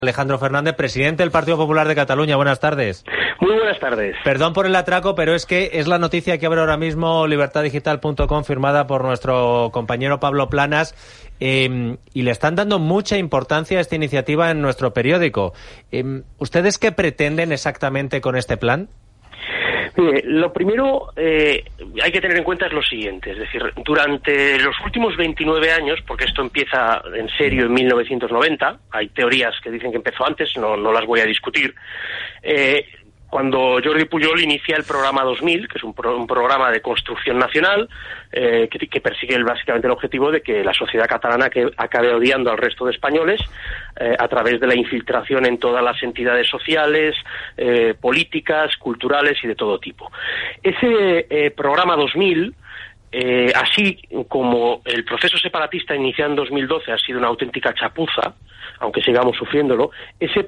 Alejandro Fernández, presidente del Partido Popular de Cataluña. Buenas tardes. Muy buenas tardes. Perdón por el atraco, pero es que es la noticia que abre ahora mismo libertaddigital.com, firmada por nuestro compañero Pablo Planas, y le están dando mucha importancia a esta iniciativa en nuestro periódico. ¿Ustedes qué pretenden exactamente con este plan? Mire, lo primero hay que tener en cuenta es lo siguiente, es decir, durante los últimos 29 años, porque esto empieza en serio en 1990, hay teorías que dicen que empezó antes, no las voy a discutir, cuando Jordi Pujol inicia el programa 2000, que es un programa de construcción nacional, que persigue básicamente el objetivo de que la sociedad catalana acabe odiando al resto de españoles a través de la infiltración en todas las entidades sociales, políticas, culturales y de todo tipo. Ese programa 2000, así como el proceso separatista iniciado en 2012 ha sido una auténtica chapuza, aunque sigamos sufriéndolo, ese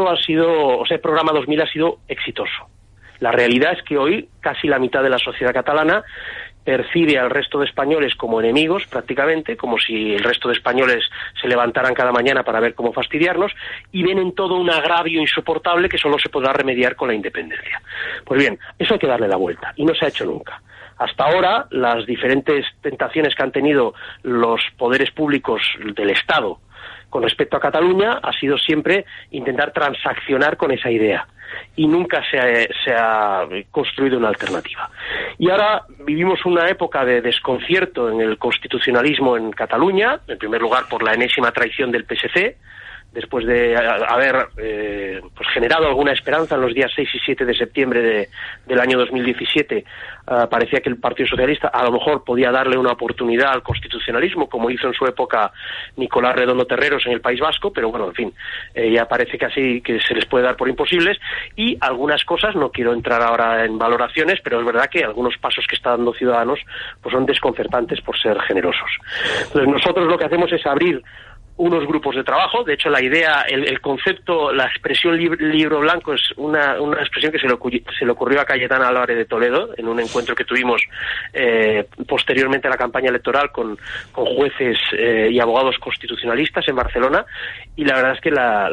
programa 2000 ha sido exitoso. La realidad es que hoy casi la mitad de la sociedad catalana percibe al resto de españoles como enemigos, prácticamente, como si el resto de españoles se levantaran cada mañana para ver cómo fastidiarnos, y ven en todo un agravio insoportable que solo se podrá remediar con la independencia. Pues bien, eso hay que darle la vuelta, y no se ha hecho nunca. Hasta ahora, las diferentes tentaciones que han tenido los poderes públicos del Estado con respecto a Cataluña ha sido siempre intentar transaccionar con esa idea, y nunca se ha construido una alternativa. Y ahora vivimos una época de desconcierto en el constitucionalismo en Cataluña, en primer lugar por la enésima traición del PSC, después de haber generado alguna esperanza en los días 6 y 7 de septiembre del año 2017, parecía que el Partido Socialista a lo mejor podía darle una oportunidad al constitucionalismo, como hizo en su época Nicolás Redondo Terreros en el País Vasco, pero bueno, en fin, ya parece que así que se les puede dar por imposibles, y algunas cosas, no quiero entrar ahora en valoraciones, pero es verdad que algunos pasos que está dando Ciudadanos pues son desconcertantes por ser generosos. Entonces nosotros lo que hacemos es abrir unos grupos de trabajo. De hecho, la idea, el concepto, la expresión libro blanco es una expresión que se le ocurrió a Cayetana Álvarez de Toledo en un encuentro que tuvimos posteriormente a la campaña electoral con jueces y abogados constitucionalistas en Barcelona, y la verdad es que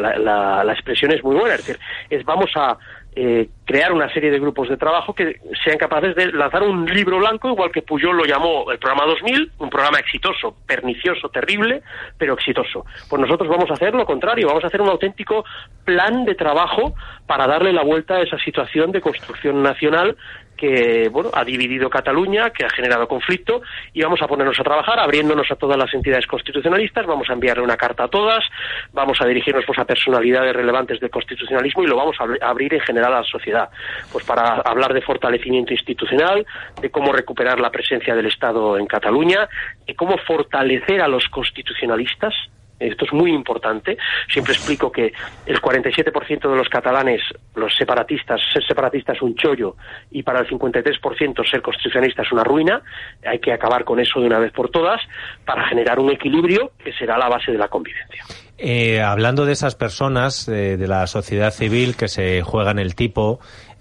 la expresión es muy buena. Es decir, vamos a crear una serie de grupos de trabajo que sean capaces de lanzar un libro blanco, igual que Pujol lo llamó el programa 2000, un programa exitoso, pernicioso, terrible, pero exitoso. Pues nosotros vamos a hacer lo contrario, vamos a hacer un auténtico plan de trabajo para darle la vuelta a esa situación de construcción nacional que, bueno, ha dividido Cataluña, que ha generado conflicto, y vamos a ponernos a trabajar abriéndonos a todas las entidades constitucionalistas, vamos a enviarle una carta a todas, vamos a dirigirnos pues a personalidades relevantes del constitucionalismo y lo vamos a abrir en general a la sociedad, pues para hablar de fortalecimiento institucional, de cómo recuperar la presencia del Estado en Cataluña, de cómo fortalecer a los constitucionalistas. Esto es muy importante. Siempre explico que el 47% de los catalanes, los separatistas, ser separatista es un chollo, y para el 53% ser constitucionalista es una ruina. Hay que acabar con eso de una vez por todas para generar un equilibrio que será la base de la convivencia. Hablando de esas personas de la sociedad civil que se juegan el tipo,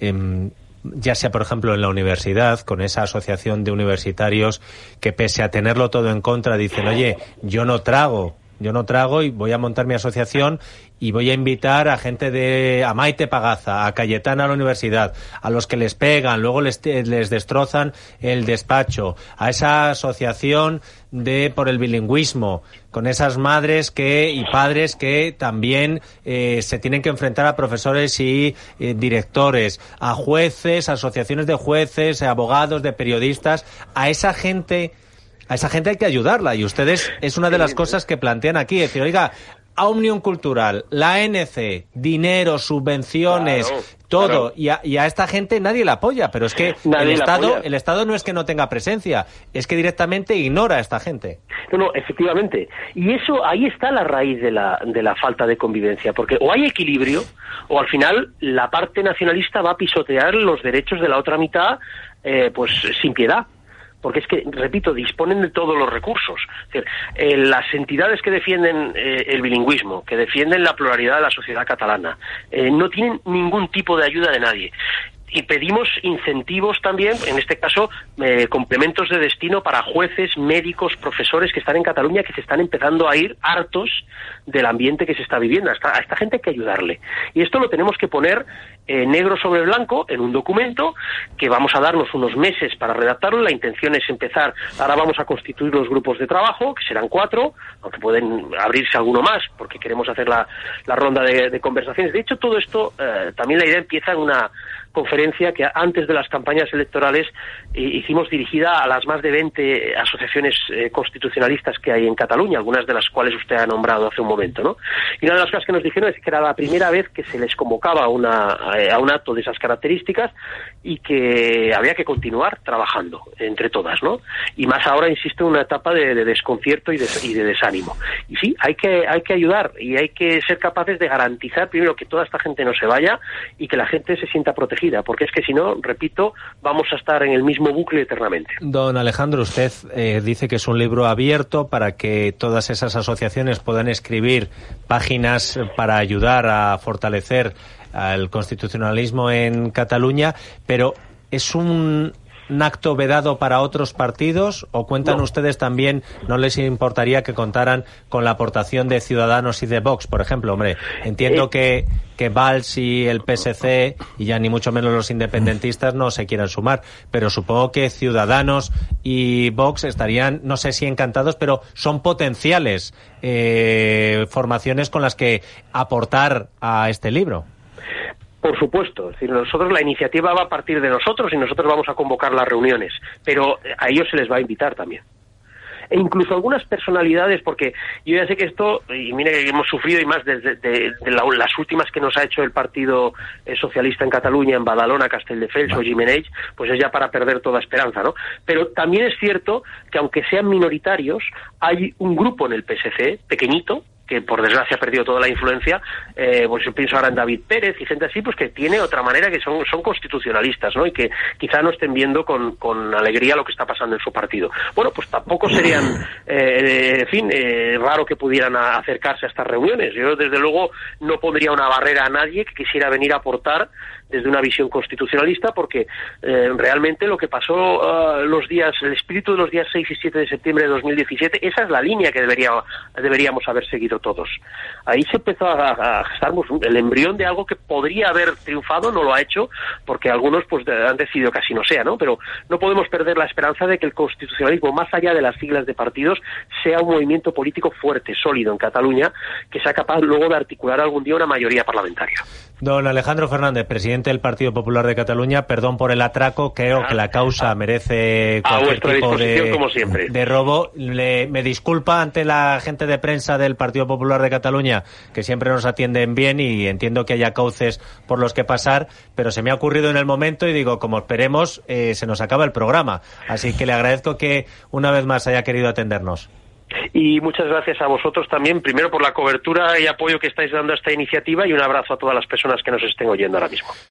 ya sea, por ejemplo, en la universidad, con esa asociación de universitarios que, pese a tenerlo todo en contra, dicen, oye, yo no trago y voy a montar mi asociación y voy a invitar a gente a Maite Pagaza, a Cayetana a la universidad, a los que les pegan, luego les destrozan el despacho, a esa asociación por el bilingüismo, con esas madres y padres que también se tienen que enfrentar a profesores y directores, a jueces, asociaciones de jueces, abogados, de periodistas. A esa gente hay que ayudarla, y ustedes es una de las cosas que plantean aquí, es decir, oiga, Òmnium Cultural, la ANC, dinero, subvenciones, claro, todo, claro. Y a esta gente nadie la apoya, pero es que el Estado no es que no tenga presencia, es que directamente ignora a esta gente. No, efectivamente, y eso, ahí está la raíz de la falta de convivencia, porque o hay equilibrio, o al final la parte nacionalista va a pisotear los derechos de la otra mitad, pues sin piedad. Porque es que, repito, disponen de todos los recursos. Es decir, las entidades que defienden el bilingüismo, que defienden la pluralidad de la sociedad catalana, no tienen ningún tipo de ayuda de nadie. Y pedimos incentivos también, en este caso, complementos de destino para jueces, médicos, profesores que están en Cataluña, que se están empezando a ir hartos del ambiente que se está viviendo. A esta gente hay que ayudarle. Y esto lo tenemos que poner negro sobre blanco en un documento que vamos a darnos unos meses para redactarlo. La intención es empezar, ahora vamos a constituir los grupos de trabajo, que serán 4, aunque pueden abrirse alguno más, porque queremos hacer la ronda de conversaciones. De hecho, todo esto, también la idea empieza en una conferencia que antes de las campañas electorales hicimos dirigida a las más de 20 asociaciones constitucionalistas que hay en Cataluña, algunas de las cuales usted ha nombrado hace un momento, ¿no? Y una de las cosas que nos dijeron es que era la primera vez que se les convocaba a un acto de esas características y que había que continuar trabajando entre todas, ¿no? Y más ahora, insisto, en una etapa de desconcierto y de desánimo. Y sí, hay que ayudar y hay que ser capaces de garantizar primero que toda esta gente no se vaya y que la gente se sienta protegida, porque es que si no, repito, vamos a estar en el mismo bucle eternamente. Don Alejandro, usted dice que es un libro abierto para que todas esas asociaciones puedan escribir páginas para ayudar a fortalecer al constitucionalismo en Cataluña, pero ¿es un acto vedado para otros partidos o cuentan ustedes también, no les importaría que contaran con la aportación de Ciudadanos y de Vox, por ejemplo? Hombre, entiendo que Valls y el PSC y ya ni mucho menos los independentistas no se quieran sumar, pero supongo que Ciudadanos y Vox estarían, no sé si encantados, pero son potenciales formaciones con las que aportar a este libro. Por supuesto, es decir, nosotros la iniciativa va a partir de nosotros y nosotros vamos a convocar las reuniones, pero a ellos se les va a invitar también. E incluso algunas personalidades, porque yo ya sé que esto, y mire que hemos sufrido y más desde las últimas que nos ha hecho el Partido Socialista en Cataluña, en Badalona, Castelldefels o Gimenells, pues es ya para perder toda esperanza, ¿no? Pero también es cierto que aunque sean minoritarios, hay un grupo en el PSC, pequeñito, que por desgracia ha perdido toda la influencia, pues yo pienso ahora en David Pérez y gente así, pues que tiene otra manera, que son constitucionalistas, ¿no? Y que quizá no estén viendo con alegría lo que está pasando en su partido. Bueno, pues tampoco serían, raro que pudieran acercarse a estas reuniones. Yo, desde luego, no pondría una barrera a nadie que quisiera venir a aportar desde una visión constitucionalista, porque realmente lo que pasó el espíritu de los días 6 y 7 de septiembre de 2017, esa es la línea que deberíamos haber seguido todos. Ahí se empezó a gestar el embrión de algo que podría haber triunfado, no lo ha hecho, porque algunos pues han decidido que así no sea, ¿no? Pero no podemos perder la esperanza de que el constitucionalismo, más allá de las siglas de partidos, sea un movimiento político fuerte, sólido en Cataluña, que sea capaz luego de articular algún día una mayoría parlamentaria. Don Alejandro Fernández, presidente del Partido Popular de Cataluña, perdón por el atraco, creo que la causa merece cualquier tipo como siempre. de robo. Me disculpa ante la gente de prensa del Partido Popular de Cataluña, que siempre nos atienden bien y entiendo que haya cauces por los que pasar, pero se me ha ocurrido en el momento y digo, como esperemos, se nos acaba el programa. Así que le agradezco que una vez más haya querido atendernos. Y muchas gracias a vosotros también, primero por la cobertura y apoyo que estáis dando a esta iniciativa, y un abrazo a todas las personas que nos estén oyendo ahora mismo.